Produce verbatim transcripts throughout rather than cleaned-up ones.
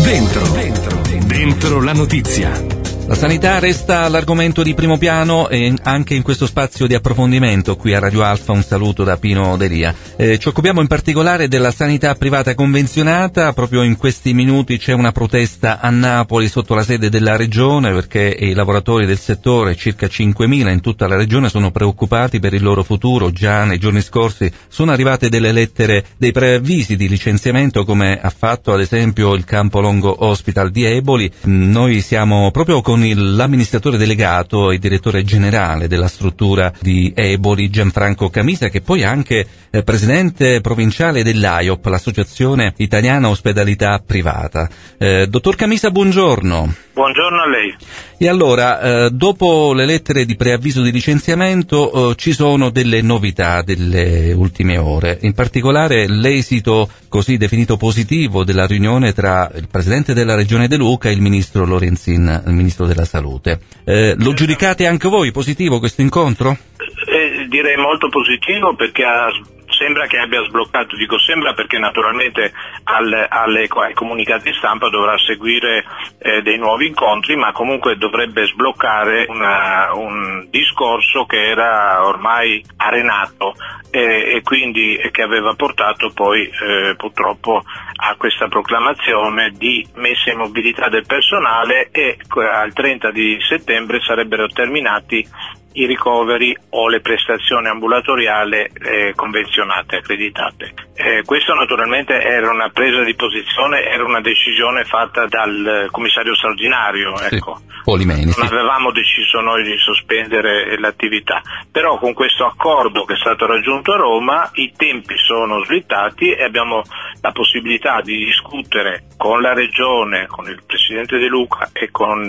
Dentro, dentro, dentro la notizia. La sanità resta l'argomento di primo piano e anche in questo spazio di approfondimento qui a Radio Alfa. Un saluto da Pino Delia. Eh, ci occupiamo in particolare della sanità privata convenzionata. Proprio in questi minuti c'è una protesta a Napoli sotto la sede della regione perché i lavoratori del settore, circa cinquemila in tutta la regione, sono preoccupati per il loro futuro. Già nei giorni scorsi sono arrivate delle lettere, dei preavvisi di licenziamento, come ha fatto ad esempio il Campolongo Hospital di Eboli. Noi siamo proprio con l'amministratore delegato e direttore generale della struttura di Eboli, Gianfranco Camisa, che poi è anche eh, presidente provinciale dell'A I O P, l'Associazione Italiana Ospedalità Privata. Eh, dottor Camisa, buongiorno. Buongiorno a lei. E allora, eh, dopo le lettere di preavviso di licenziamento eh, ci sono delle novità delle ultime ore, in particolare l'esito così definito positivo della riunione tra il presidente della regione De Luca e il ministro Lorenzin, il ministro della salute. Eh, lo giudicate anche voi positivo questo incontro? Eh, direi molto positivo, perché ha, sembra che abbia sbloccato, dico sembra perché naturalmente al, alle, ai comunicati stampa dovrà seguire eh, dei nuovi incontri, ma comunque dovrebbe sbloccare una, un discorso che era ormai arenato eh, e quindi eh, che aveva portato poi eh, purtroppo a questa proclamazione di messa in mobilità del personale, e al trenta di settembre sarebbero terminati i ricoveri o le prestazioni ambulatoriali eh, convenzionate, accreditate. Eh, questo naturalmente era una presa di posizione, era una decisione fatta dal commissario straordinario, ecco. Sì, Polimeni, non sì. avevamo deciso noi di sospendere l'attività, però con questo accordo che è stato raggiunto a Roma i tempi sono slittati e abbiamo la possibilità di discutere con la regione, con il presidente De Luca e con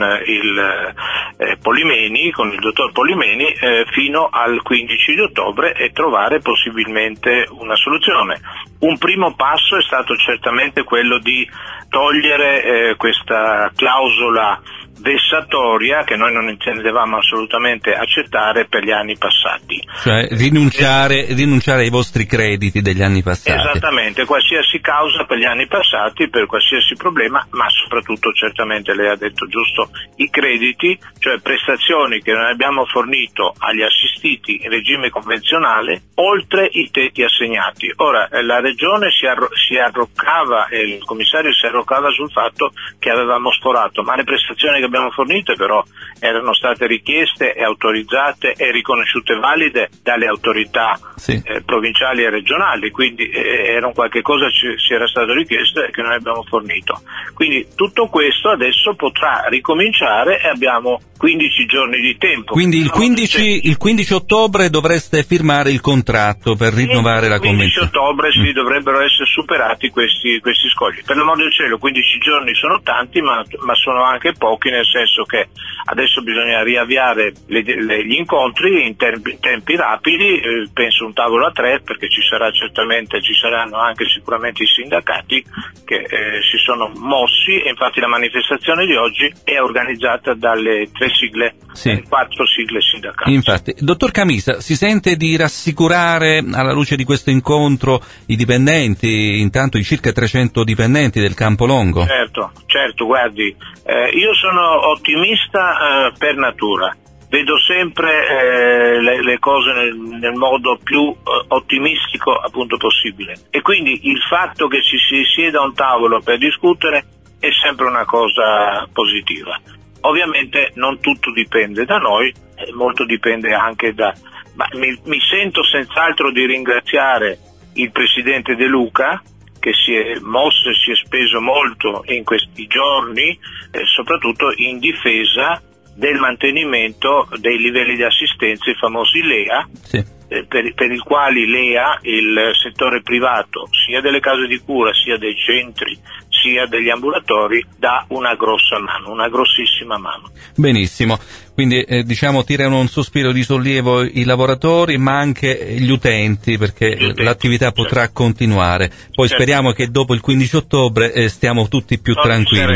il eh, Polimeni, con il dottor Polimeni, Eh, fino al quindici di ottobre e trovare possibilmente una soluzione. Un primo passo è stato certamente quello di togliere eh, questa clausola vessatoria che noi non intendevamo assolutamente accettare per gli anni passati. Cioè rinunciare, eh, rinunciare ai vostri crediti degli anni passati. Esattamente, qualsiasi causa per gli anni passati, per qualsiasi problema, ma soprattutto certamente lei ha detto giusto i crediti, cioè prestazioni che noi abbiamo fornito agli assistiti in regime convenzionale oltre i tetti assegnati. Ora eh, la regione si, arro- si arroccava e il commissario si arroccava sul fatto che avevamo sforato, ma le prestazioni che abbiamo fornito però erano state richieste e autorizzate e riconosciute valide dalle autorità sì. eh, provinciali e regionali, quindi eh, era un qualche cosa ci, ci era stato richiesto e che noi abbiamo fornito. Quindi tutto questo adesso potrà ricominciare e abbiamo quindici giorni di tempo. Quindi il quindici, il quindici ottobre dovreste firmare il contratto per rinnovare la convenzione. Il quindici ottobre mm. sì, dovrebbero essere superati questi, questi scogli. Per l'amor del cielo, quindici giorni sono tanti, ma, ma sono anche pochi, nel senso che adesso bisogna riavviare le, le, gli incontri in tempi, in tempi rapidi, eh, penso un tavolo a tre, perché ci sarà certamente, ci saranno anche sicuramente i sindacati che eh, si sono mossi, e infatti la manifestazione di oggi è organizzata dalle tre sigle, sì. quattro sigle sindacali. Infatti, dottor Camisa, si sente di rassicurare alla luce di questo incontro i dipendenti, intanto i circa trecento dipendenti del Campolongo? Certo, certo, guardi, eh, io sono ottimista eh, per natura. Vedo sempre eh, le, le cose nel, nel modo più eh, ottimistico appunto possibile, e quindi il fatto che ci si sieda a un tavolo per discutere è sempre una cosa positiva. Ovviamente non tutto dipende da noi, eh, molto dipende anche da... Ma mi, mi sento senz'altro di ringraziare il presidente De Luca, che si è mosso e si è speso molto in questi giorni, eh, soprattutto in difesa del mantenimento dei livelli di assistenza, i famosi L E A, sì. eh, per, per i quali l'E A, il settore privato, sia delle case di cura, sia dei centri, sia degli ambulatori, dà una grossa mano, una grossissima mano. Benissimo, quindi eh, diciamo tirano un sospiro di sollievo i lavoratori, ma anche gli utenti, perché gli utenti, l'attività certo. potrà continuare. Poi certo. speriamo che dopo il quindici ottobre eh, stiamo tutti più non tranquilli.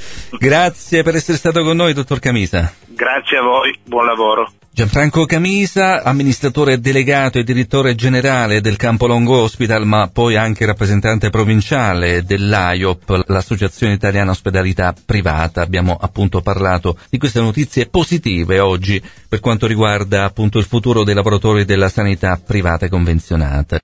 Grazie per essere stato con noi, dottor Camisa. Grazie a voi, buon lavoro. Gianfranco Camisa, amministratore delegato e direttore generale del Campolongo Hospital, ma poi anche rappresentante provinciale dell'A I O P rappresentato l'Associazione Italiana Ospedalità Privata. Abbiamo appunto parlato di queste notizie positive oggi per quanto riguarda appunto il futuro dei lavoratori della sanità privata convenzionata.